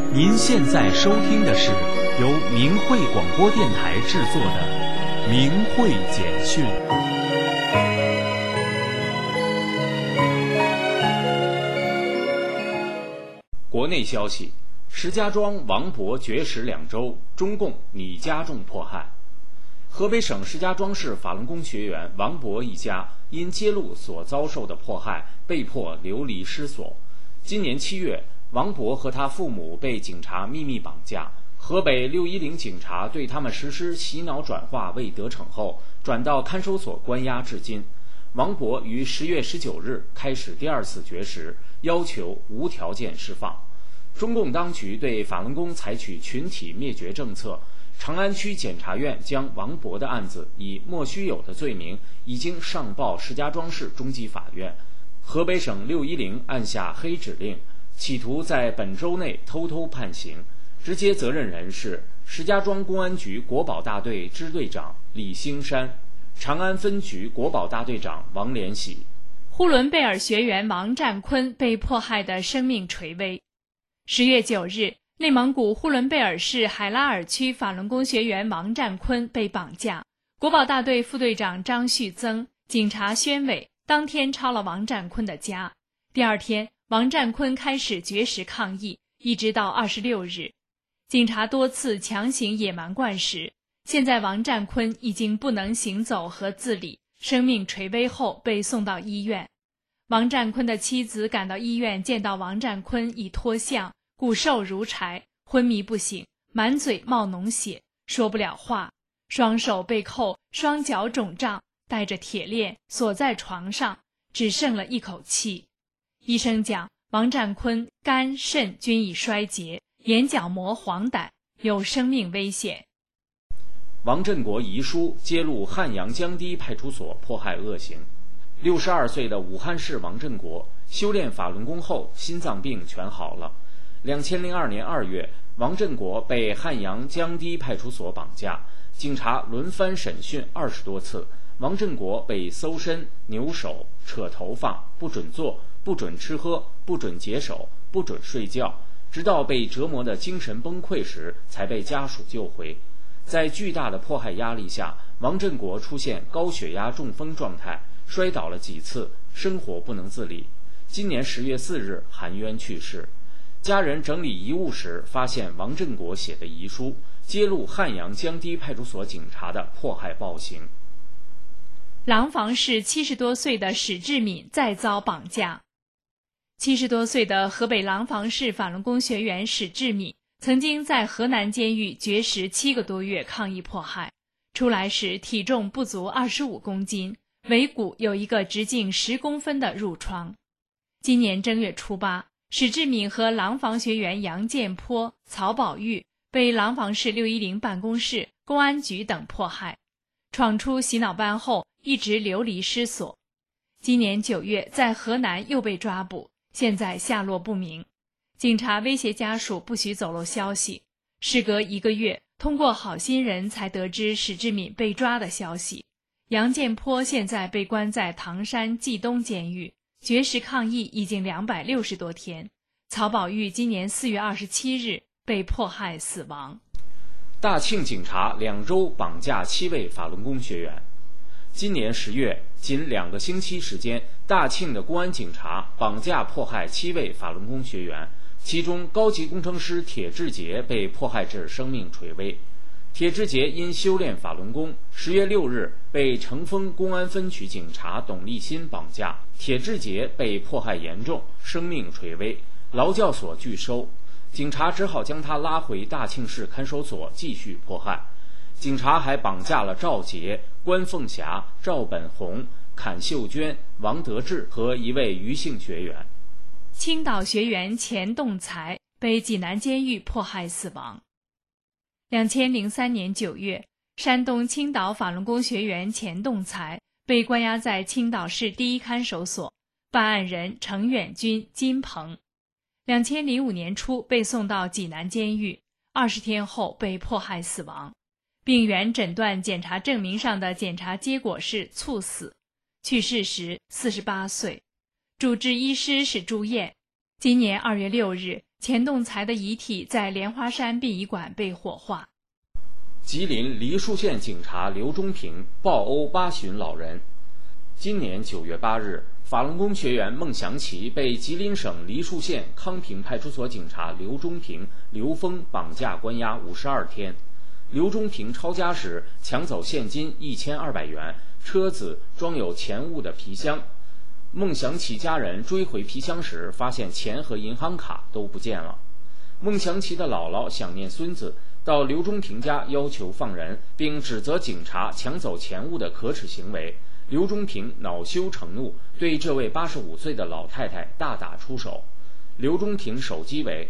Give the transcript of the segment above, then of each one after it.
您现在收听的是由明慧广播电台制作的《明慧简讯》。国内消息：石家庄王博绝食2周，中共拟加重迫害。河北省石家庄市法轮功学员王博一家因揭露所遭受的迫害，被迫流离失所。今年7月，王博和他父母被警察秘密绑架，河北610警察对他们实施洗脑转化未得逞后，转到看守所关押至今。王博于10月19日开始第2次绝食，要求无条件释放。中共当局对法轮功采取群体灭绝政策，长安区检察院将王博的案子以莫须有的罪名已经上报石家庄市中级法院。河北省610按下黑指令，企图在本周内偷偷判刑，直接责任人是石家庄公安局国保大队支队长李兴山，长安分局国保大队长王连喜。 呼伦贝尔学员王占坤被迫害的生命垂危。10月9日，内蒙古呼伦贝尔市海拉尔区法轮功学员王占坤被绑架，国保大队副队长张旭增、警察宣伟当天抄了王占坤的家。第2天，王占坤开始绝食抗议，一直到26日。警察多次强行野蛮灌食，现在王占坤已经不能行走和自理，生命垂危后被送到医院。王占坤的妻子赶到医院，见到王占坤已脱相，骨瘦如柴，昏迷不醒，满嘴冒脓血，说不了话，双手被扣，双脚肿胀，带着铁链锁在床上，只剩了一口气。医生讲，王占坤肝肾均已衰竭，眼角膜黄疸，有生命危险。 王振国遗书揭露汉阳江堤派出所迫害恶行。62岁的武汉市王振国修炼法轮功后，心脏病全好了。2002年2月，王振国被汉阳江堤派出所绑架，警察轮番审讯20多次，王振国被搜身、扭手、扯头发，不准坐，不准吃喝，不准解手，不准睡觉，直到被折磨得精神崩溃时，才被家属救回。在巨大的迫害压力下，王振国出现高血压中风状态，摔倒了几次，生活不能自理。今年10月4日含冤去世。家人整理遗物时，发现王振国写的遗书，揭露汉阳江堤派出所警察的迫害暴行。 廊坊市70多岁的史志敏再遭绑架。70多岁的河北廊坊市法轮功学员史志敏曾经在河南监狱绝食7个多月抗议迫害，出来时体重不足25公斤，尾骨有一个直径10公分的褥疮。今年正月初8，史志敏和廊坊学员杨建坡、曹宝玉被廊坊市610办公室、公安局等迫害，闯出洗脑班后一直流离失所。今年9月在河南又被抓捕，现在下落不明。警察威胁家属不许走漏消息。事隔1个月，通过好心人才得知史志敏被抓的消息。杨建坡现在被关在唐山冀东监狱，绝食抗议已经260多天。曹宝玉今年4月27日被迫害死亡。 大庆警察2周绑架7位法轮功学员。今年10月，仅2个星期时间，大庆的公安警察绑架迫害7位法轮功学员，其中高级工程师铁志杰被迫害至生命垂危。铁志杰因修炼法轮功，10月6日被成丰公安分局警察董立新绑架，铁志杰被迫害严重，生命垂危，劳教所拒收，警察只好将他拉回大庆市看守所继续迫害。警察还绑架了赵杰、关凤霞、赵本红、阚秀娟、王德志和一位余姓学员。 青岛学员钱栋才被济南监狱迫害死亡。2003年9月，山东青岛法轮功学员钱栋才被关押在青岛市第1看守所，办案人程远军、金鹏。2005年初被送到济南监狱，20天后被迫害死亡。病原诊断检查证明上的检查结果是猝死，去世时48岁。主治医师是朱燕。今年2月6日， 钱栋才的遗体在莲花山殡仪馆被火化。 吉林梨树县警察刘忠平暴殴8旬老人。今年9月8日，法轮功学员孟祥奇被吉林省梨树县康平派出所警察刘忠平、刘峰绑架关押52天。刘忠平抄家时抢走现金1200元、车子装有钱物的皮箱。孟祥奇家人追回皮箱时，发现钱和银行卡都不见了。孟祥奇的姥姥想念孙子，到刘忠平家要求放人，并指责警察抢走钱物的可耻行为。刘忠平恼羞成怒，对这位85岁的老太太大打出手。刘忠平手机为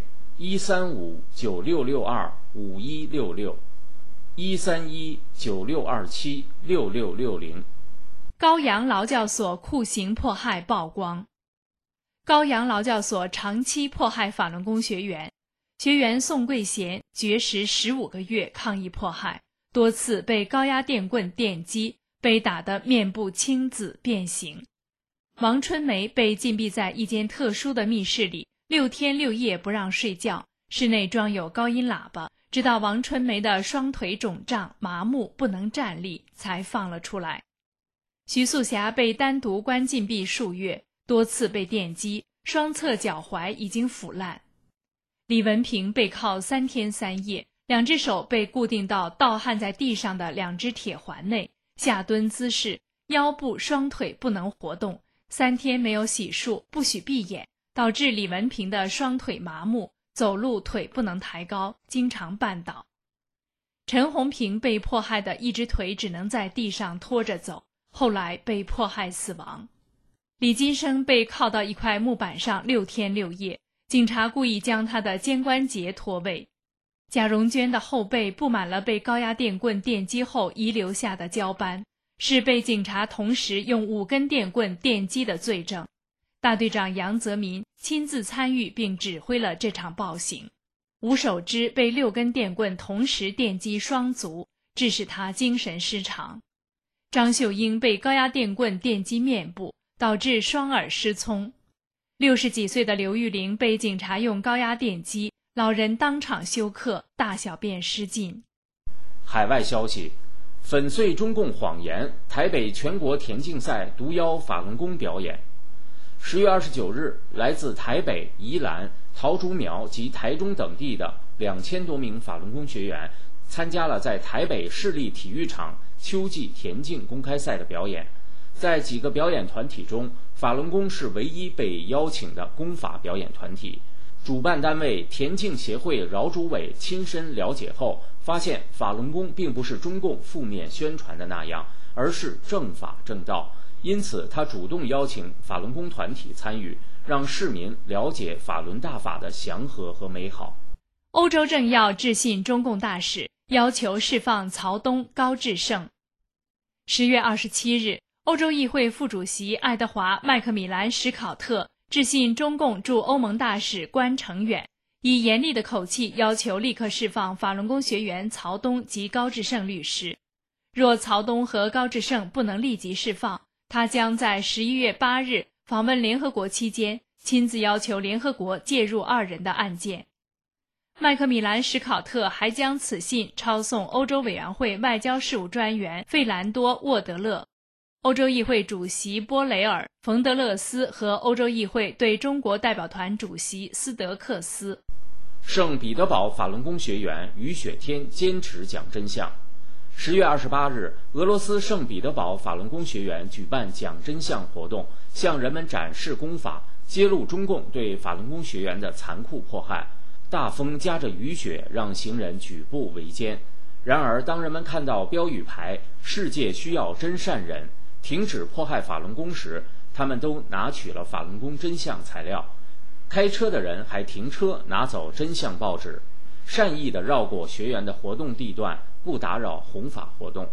13596625166。13196276660。 高阳劳教所酷刑迫害曝光。高阳劳教所长期迫害法轮功学员，学员宋桂贤绝食15个月抗议迫害，多次被高压电棍电击，被打得面部青紫变形。王春梅被禁闭在一间特殊的密室里，6天6夜不让睡觉，室内装有高音喇叭，直到王春梅的双腿肿胀麻木不能站立才放了出来。徐素霞被单独关禁闭数月，多次被电击，双侧脚踝已经腐烂。李文平被铐3天3夜，2只手被固定到倒焊在地上的2只铁环内，下蹲姿势，腰部双腿不能活动，3天没有洗漱，不许闭眼，导致李文平的双腿麻木，走路腿不能抬高，经常绊倒。陈红平被迫害的一只腿只能在地上拖着走，后来被迫害死亡。李金生被铐到一块木板上6天6夜，警察故意将他的肩关节脱位。贾荣娟的后背布满了被高压电棍电击后遗留下的胶斑，是被警察同时用5根电棍电击的罪证。大队长杨泽民亲自参与并指挥了这场暴行。吴守之被6根电棍同时电击双足，致使他精神失常。张秀英被高压电棍电击面部，导致双耳失聪。60几岁的刘玉玲被警察用高压电击，老人当场休克，大小便失禁。 海外消息：粉碎中共谎言，台北全国田径赛独邀法轮功表演。10月29日，来自台北、宜兰、桃竹苗及台中等地的2000多名法轮功学员参加了在台北市立体育场秋季田径公开赛的表演。在几个表演团体中，法轮功是唯一被邀请的功法表演团体。主办单位田径协会饶主委亲身了解后，发现法轮功并不是中共负面宣传的那样，而是正法正道。因此他主动邀请法轮功团体参与，让市民了解法轮大法的祥和和美好。 欧洲政要致信中共大使，要求释放曹东、高志胜。10月27日，欧洲议会副主席爱德华·麦克米兰·史考特致信中共驻欧盟大使关成远，以严厉的口气要求立刻释放法轮功学员曹东及高志胜律师。若曹东和高志胜不能立即释放，他将在11月8日访问联合国期间，亲自要求联合国介入2人的案件。麦克米兰·史考特还将此信抄送欧洲委员会外交事务专员费兰多·沃德勒、欧洲议会主席波雷尔、冯德勒斯和欧洲议会对中国代表团主席斯德克斯。 圣彼得堡法轮功学员于雪天坚持讲真相。10月28日，俄罗斯圣彼得堡法轮功学员举办讲真相活动，向人们展示功法，揭露中共对法轮功学员的残酷迫害。大风夹着雨雪，让行人举步维艰。然而，当人们看到标语牌“世界需要真善人，停止迫害法轮功”时，他们都拿取了法轮功真相材料。开车的人还停车拿走真相报纸，善意地绕过学员的活动地段，不打扰弘法活动。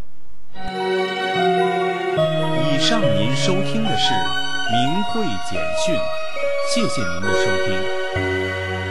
以上您收听的是明慧简讯，谢谢您的收听。